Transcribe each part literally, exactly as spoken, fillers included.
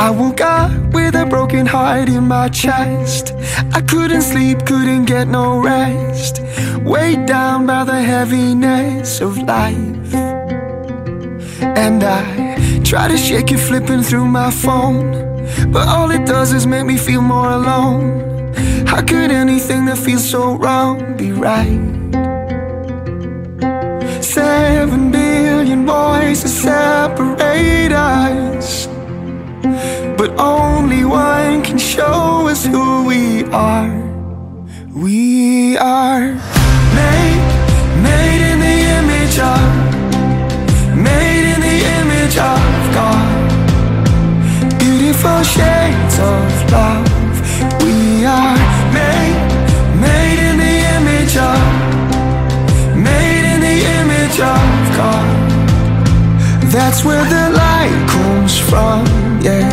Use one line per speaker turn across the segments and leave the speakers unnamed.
I woke up with a broken heart in my chest. I couldn't sleep, couldn't get no rest, weighed down by the heaviness of life. And I try to shake it, flipping through my phone, but all it does is make me feel more alone. How could anything that feels so wrong be right? Seven billion voices separate us, but only one can show us who we are. We are made, made in the image of, made in the image of God. Beautiful shades of love. We are made, made in the image of, made in the image of God. That's where the light comes from, yeah.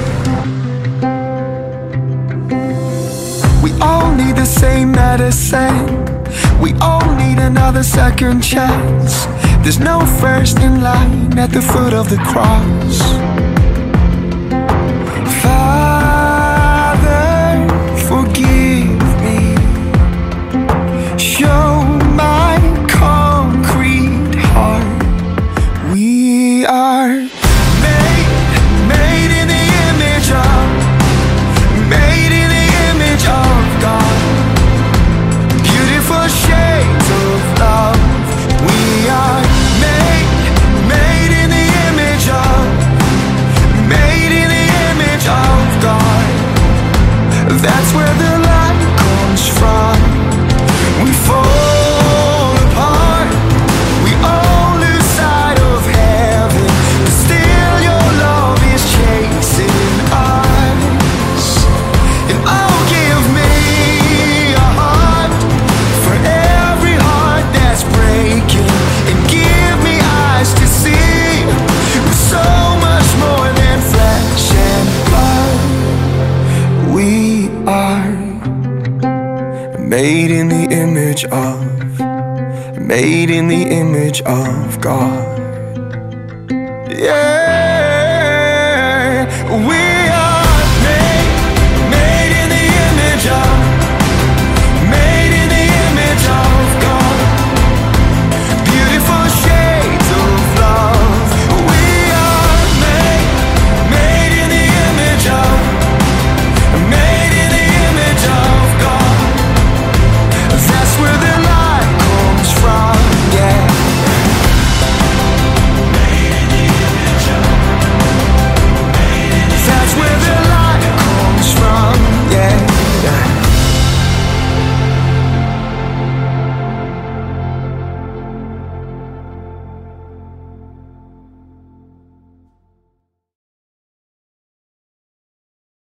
We all need the same medicine, we all need another second chance. There's no first in line at the foot of the cross. Father, forgive me, show my concrete heart. We are made, made in the image of, made in the image of God. Beautiful shades of love. We are made, made in the image of, made in the image of God. That's where the light comes from. We fall apart, we all lose sight of heaven, but still your love is chasing us. And oh, give me a heart for every heart that's breaking, and give me eyes to see we're so much more than flesh and blood. We are made in the image of, made in the image of God. Yeah, we